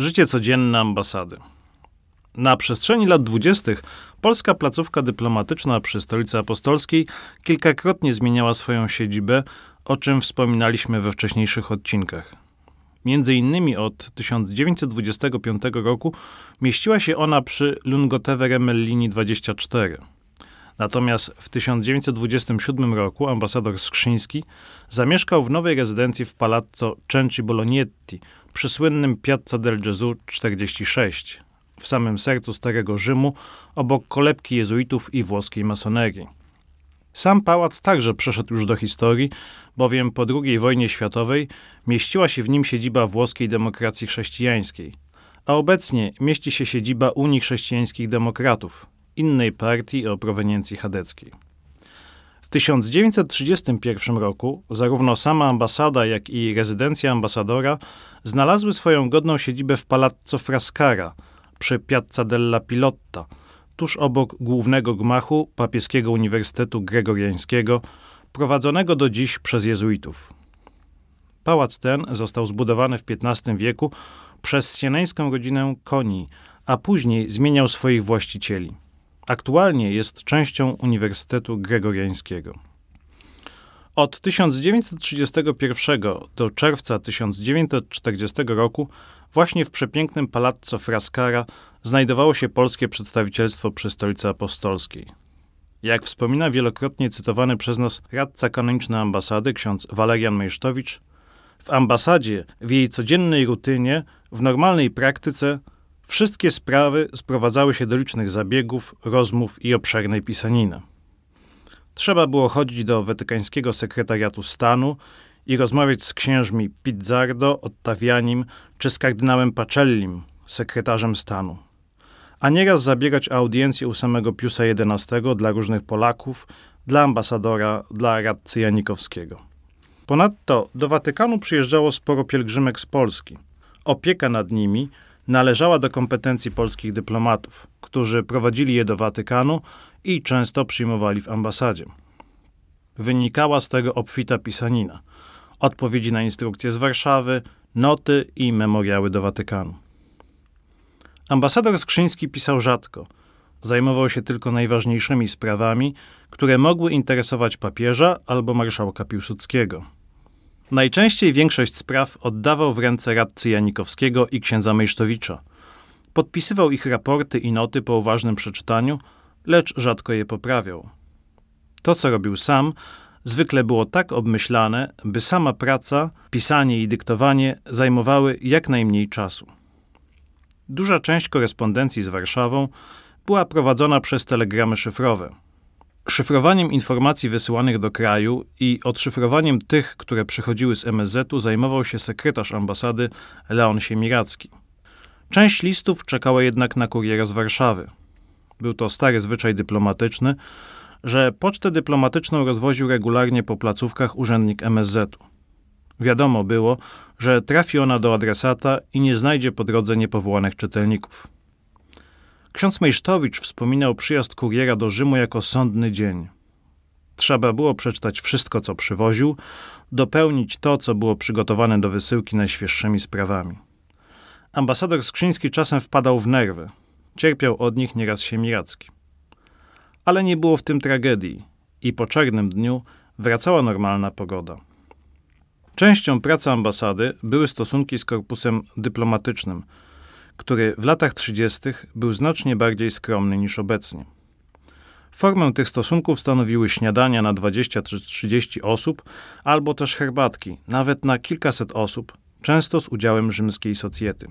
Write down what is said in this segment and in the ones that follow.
Życie codzienne ambasady. Na przestrzeni lat 20. polska placówka dyplomatyczna przy Stolicy Apostolskiej kilkakrotnie zmieniała swoją siedzibę, o czym wspominaliśmy we wcześniejszych odcinkach. Między innymi od 1925 roku mieściła się ona przy Lungotewe-Remel linii 24. Natomiast w 1927 roku ambasador Skrzyński zamieszkał w nowej rezydencji w Palazzo Cenci Bolognetti przy słynnym Piazza del Gesù 46, w samym sercu Starego Rzymu, obok kolebki jezuitów i włoskiej masonerii. Sam pałac także przeszedł już do historii, bowiem po II wojnie światowej mieściła się w nim siedziba włoskiej demokracji chrześcijańskiej, a obecnie mieści się siedziba Unii Chrześcijańskich Demokratów, innej partii o proweniencji chadeckiej. W 1931 roku zarówno sama ambasada, jak i rezydencja ambasadora znalazły swoją godną siedzibę w Palazzo Frascara przy Piazza della Pilotta, tuż obok głównego gmachu Papieskiego Uniwersytetu Gregoriańskiego, prowadzonego do dziś przez jezuitów. Pałac ten został zbudowany w XV wieku przez sieneńską rodzinę Coni, a później zmieniał swoich właścicieli. Aktualnie jest częścią Uniwersytetu Gregoriańskiego. Od 1931 do czerwca 1940 roku właśnie w przepięknym Palazzo Frascara znajdowało się polskie przedstawicielstwo przy Stolicy Apostolskiej. Jak wspomina wielokrotnie cytowany przez nas radca kanoniczny ambasady, ksiądz Walerian Mejsztowicz, w ambasadzie, w jej codziennej rutynie, w normalnej praktyce wszystkie sprawy sprowadzały się do licznych zabiegów, rozmów i obszernej pisaniny. Trzeba było chodzić do Watykańskiego Sekretariatu Stanu i rozmawiać z księżmi Pizzardo, Ottavianim czy z kardynałem Pacellim, sekretarzem stanu. A nieraz zabiegać o audiencję u samego Piusa XI dla różnych Polaków, dla ambasadora, dla radcy Janikowskiego. Ponadto do Watykanu przyjeżdżało sporo pielgrzymek z Polski. Opieka nad nimi należała do kompetencji polskich dyplomatów, którzy prowadzili je do Watykanu i często przyjmowali w ambasadzie. Wynikała z tego obfita pisanina, odpowiedzi na instrukcje z Warszawy, noty i memoriały do Watykanu. Ambasador Skrzyński pisał rzadko. Zajmował się tylko najważniejszymi sprawami, które mogły interesować papieża albo marszałka Piłsudskiego. Najczęściej większość spraw oddawał w ręce radcy Janikowskiego i księdza Mejsztowicza. Podpisywał ich raporty i noty po uważnym przeczytaniu, lecz rzadko je poprawiał. To, co robił sam, zwykle było tak obmyślane, by sama praca, pisanie i dyktowanie zajmowały jak najmniej czasu. Duża część korespondencji z Warszawą była prowadzona przez telegramy szyfrowe. Szyfrowaniem informacji wysyłanych do kraju i odszyfrowaniem tych, które przychodziły z MSZ-u, zajmował się sekretarz ambasady Leon Siemiracki. Część listów czekała jednak na kuriera z Warszawy. Był to stary zwyczaj dyplomatyczny, że pocztę dyplomatyczną rozwoził regularnie po placówkach urzędnik MSZ-u. Wiadomo było, że trafi ona do adresata i nie znajdzie po drodze niepowołanych czytelników. Ksiądz Mejsztowicz wspominał przyjazd kuriera do Rzymu jako sądny dzień. Trzeba było przeczytać wszystko, co przywoził, dopełnić to, co było przygotowane do wysyłki najświeższymi sprawami. Ambasador Skrzyński czasem wpadał w nerwy. Cierpiał od nich nieraz Siemiracki. Ale nie było w tym tragedii i po czarnym dniu wracała normalna pogoda. Częścią pracy ambasady były stosunki z korpusem dyplomatycznym, który w latach 30. był znacznie bardziej skromny niż obecnie. Formę tych stosunków stanowiły śniadania na 20 czy 30 osób, albo też herbatki, nawet na kilkaset osób, często z udziałem rzymskiej socjety.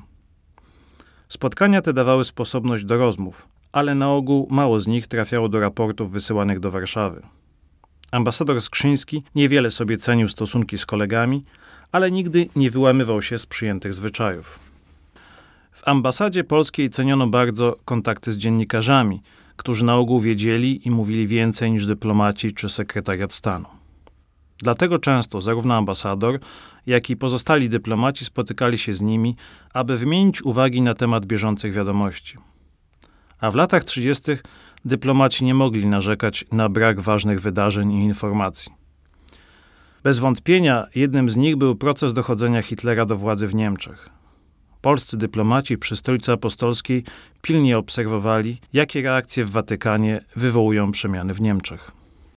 Spotkania te dawały sposobność do rozmów, ale na ogół mało z nich trafiało do raportów wysyłanych do Warszawy. Ambasador Skrzyński niewiele sobie cenił stosunki z kolegami, ale nigdy nie wyłamywał się z przyjętych zwyczajów. W ambasadzie polskiej ceniono bardzo kontakty z dziennikarzami, którzy na ogół wiedzieli i mówili więcej niż dyplomaci czy sekretariat stanu. Dlatego często zarówno ambasador, jak i pozostali dyplomaci spotykali się z nimi, aby wymienić uwagi na temat bieżących wiadomości. A w latach 30. dyplomaci nie mogli narzekać na brak ważnych wydarzeń i informacji. Bez wątpienia jednym z nich był proces dochodzenia Hitlera do władzy w Niemczech. Polscy dyplomaci przy Stolicy Apostolskiej pilnie obserwowali, jakie reakcje w Watykanie wywołują przemiany w Niemczech.